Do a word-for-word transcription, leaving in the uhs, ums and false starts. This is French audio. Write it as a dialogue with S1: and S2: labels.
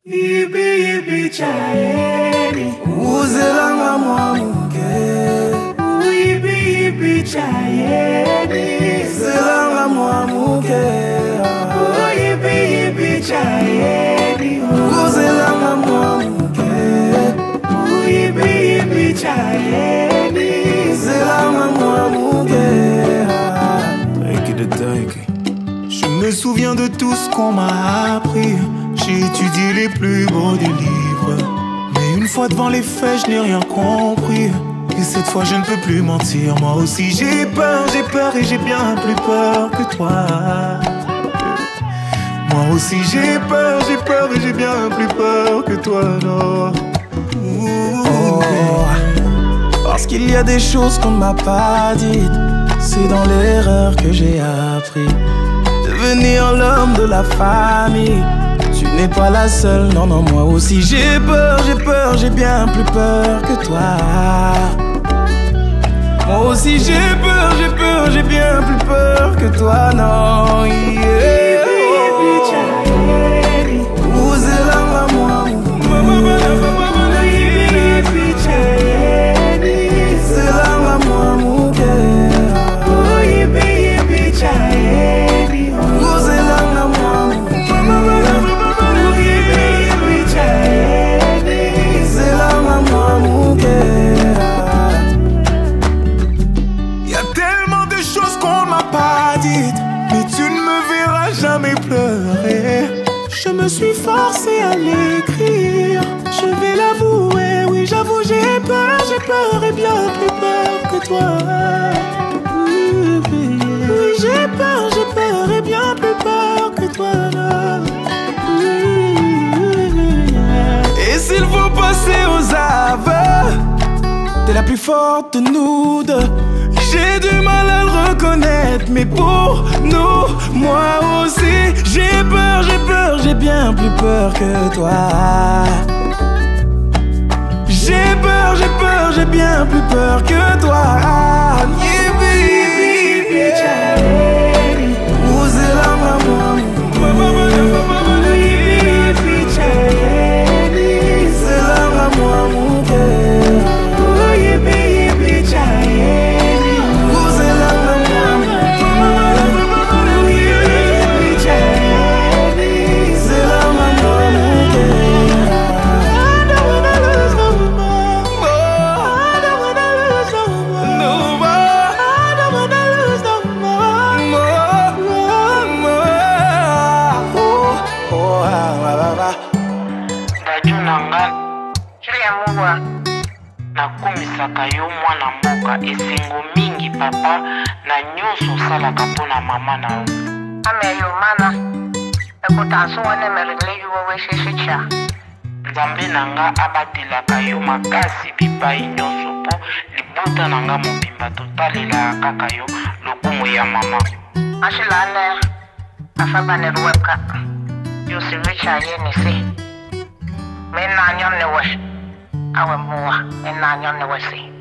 S1: Ibi ibi chaeni
S2: Uzelanga mwamuke
S1: Ibi ibi chaeni
S2: Uzelanga mwamuke
S1: Ibi ibi chaeni
S2: Uzelanga mwamuke
S1: Ibi ibi chaeni
S2: Uzelanga mwamuke.
S3: Je me souviens de tout ce qu'on m'a appris. J'ai étudié les plus beaux des livres, mais une fois devant les faits, je n'ai rien compris. Et cette fois, je ne peux plus mentir. Moi aussi, j'ai peur, j'ai peur et j'ai bien plus peur que toi. Moi aussi, j'ai peur, j'ai peur et j'ai bien plus peur que toi, non.
S2: Oh, parce qu'il y a des choses qu'on ne m'a pas dites. C'est dans l'erreur que j'ai appris. Devenir l'homme de la famille. Tu n'es pas la seule, non, non, moi aussi j'ai peur, j'ai peur, j'ai bien plus peur que toi. Moi aussi j'ai peur, j'ai peur, j'ai bien plus peur que toi, non, yeah.
S3: Mais tu ne me verras jamais pleurer.
S2: Je me suis forcé à l'écrire. Je vais l'avouer, oui j'avoue j'ai peur, j'ai peur et bien plus peur que toi. Oui j'ai peur, j'ai peur et bien plus peur que toi.
S3: Et s'il faut passer aux aveux,
S2: t'es la plus forte de nous deux.
S3: J'ai du mal à le reconnaître, mais pour nous, moi aussi,
S2: j'ai peur, j'ai peur, j'ai bien plus peur que toi. J'ai peur, j'ai peur, j'ai bien plus peur que toi.
S4: Nakumisaka yo mwana mboka esengo mingi papa na nyonso salaka pona mama na yo.
S5: Ame yo mana ekotanso wane meregle yo weshishicha.
S4: Nzambe nanga abatelaka yo makasi bipai nyonso po libota nanga mobimba totalela kaka yo lokumu ya mama.
S5: Ashilane afabane ruweka yo siwicha ye nisi. Mena nyone we awe muwa ena nyone we si.